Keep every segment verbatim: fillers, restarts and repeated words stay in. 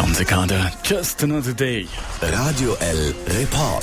ganze Kader. Just another day. Radio L Report.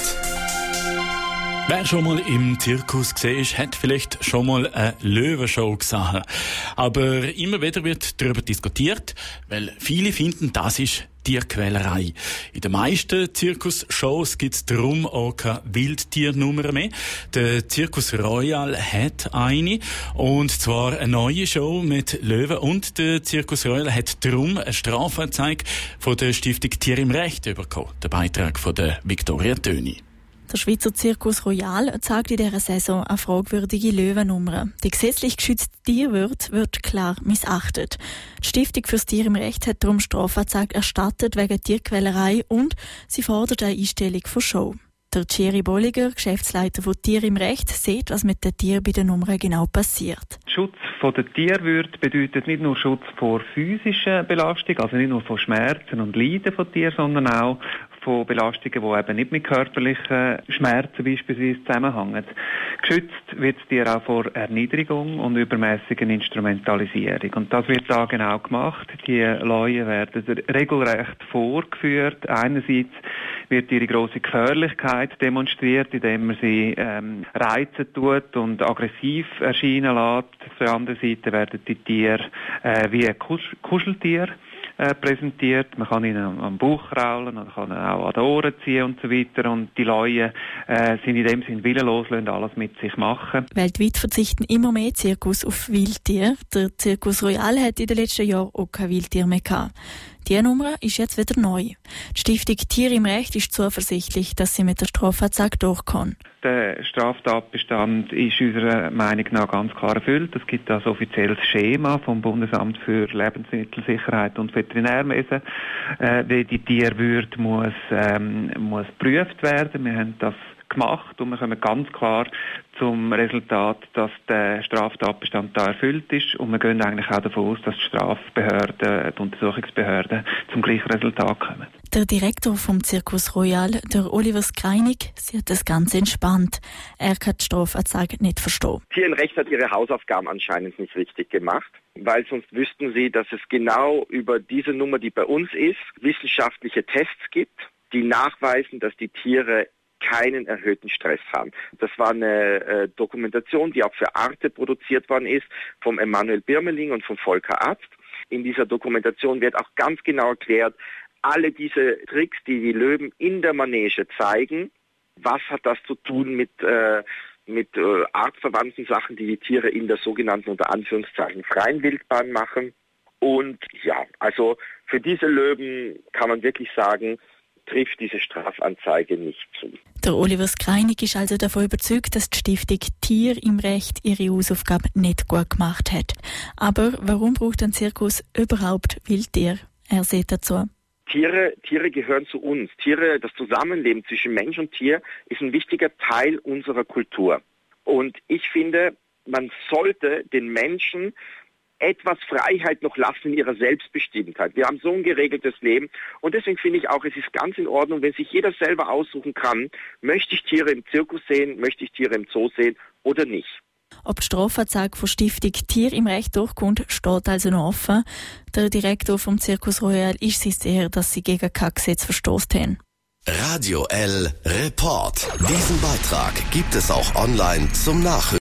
Wer schon mal im Zirkus gesehen ist, hat vielleicht schon mal eine Löwenshow gesehen. Aber immer wieder wird darüber diskutiert, weil viele finden, das ist Tierquälerei. In den meisten Zirkusshows gibt es darum auch keine Wildtiernummer mehr. Der Circus Royal hat eine, und zwar eine neue Show mit Löwen, und der Circus Royal hat darum eine Strafanzeige von der Stiftung Tier im Recht bekommen. Der Beitrag von der Viktoria Töni. Der Schweizer Circus Royal zeigt in dieser Saison eine fragwürdige Löwennummer. Die gesetzlich geschützte Tierwürde wird klar missachtet. Die Stiftung fürs Tier im Recht hat darum Strafanzeige erstattet wegen Tierquälerei, und sie fordert eine Einstellung von Show. Der Thierry Bolliger, Geschäftsleiter von Tier im Recht, sieht, was mit den Tieren bei den Nummern genau passiert. Schutz von der Tierwürde bedeutet nicht nur Schutz vor physischer Belastung, also nicht nur von Schmerzen und Leiden von Tieren, sondern auch von Belastungen, die eben nicht mit körperlichen Schmerzen beispielsweise zusammenhängen. Geschützt wird das Tier auch vor Erniedrigung und übermäßigen Instrumentalisierung. Und das wird da genau gemacht. Die Leuen werden regelrecht vorgeführt. Einerseits wird ihre grosse Gefährlichkeit demonstriert, indem man sie ähm, reizen tut und aggressiv erscheinen lässt. Auf der anderen Seite werden die Tiere äh, wie Kusch- Kuscheltiere Äh, präsentiert. Man kann ihnen am Bauch kraulen, man kann ihnen auch an den Ohren ziehen und so weiter. Und die Leute äh, sind in dem Sinn willenlos, lassen alles mit sich machen. Weltweit verzichten immer mehr Zirkus auf Wildtiere. Der Circus Royal hat in den letzten Jahren auch kein Wildtier mehr gehabt. Die Nummer ist jetzt wieder neu. Die Stiftung Tier im Recht ist zuversichtlich, dass sie mit der Strafanzeige durchkommt. Der Straftatbestand ist unserer Meinung nach ganz klar erfüllt. Es gibt das offizielles Schema vom Bundesamt für Lebensmittelsicherheit und Veterinärwesen, äh, wie die Tierwürde muss, ähm, muss geprüft werden. Wir haben das gemacht und wir kommen ganz klar zum Resultat, dass der Straftatbestand da erfüllt ist, und wir gehen eigentlich auch davon aus, dass die Strafbehörden, die Untersuchungsbehörden zum gleichen Resultat kommen. Der Direktor vom Circus Royal, der Oliver Skreinig, sieht das Ganze entspannt. Er kann die Strafanzeige nicht verstehen. Tier im Recht hat ihre Hausaufgaben anscheinend nicht richtig gemacht, weil sonst wüssten sie, dass es genau über diese Nummer, die bei uns ist, wissenschaftliche Tests gibt, die nachweisen, dass die Tiere keinen erhöhten Stress haben. Das war eine äh, Dokumentation, die auch für Arte produziert worden ist, vom Emanuel Birmeling und vom Volker Arzt. In dieser Dokumentation wird auch ganz genau erklärt, alle diese Tricks, die die Löwen in der Manege zeigen, was hat das zu tun mit, äh, mit äh, artverwandten Sachen, die die Tiere in der sogenannten, unter Anführungszeichen, freien Wildbahn machen. Und ja, also für diese Löwen kann man wirklich sagen, trifft diese Strafanzeige nicht zu. Der Oliver Skreinig ist also davon überzeugt, dass die Stiftung Tier im Recht ihre Hausaufgaben nicht gut gemacht hat. Aber warum braucht ein Zirkus überhaupt Wildtier? Er sieht dazu. Tiere, Tiere gehören zu uns. Tiere, das Zusammenleben zwischen Mensch und Tier ist ein wichtiger Teil unserer Kultur. Und ich finde, man sollte den Menschen etwas Freiheit noch lassen in ihrer Selbstbestimmtheit. Wir haben so ein geregeltes Leben, und deswegen finde ich auch, es ist ganz in Ordnung, wenn sich jeder selber aussuchen kann, möchte ich Tiere im Zirkus sehen, möchte ich Tiere im Zoo sehen oder nicht. Ob die Strafanzeige von Stiftung Tier im Recht durchkommt, steht also noch offen. Der Direktor vom Circus Royal ist sich sicher, dass sie gegen kein Gesetz verstoßen haben. Radio L Report. Diesen Beitrag gibt es auch online zum Nachhören.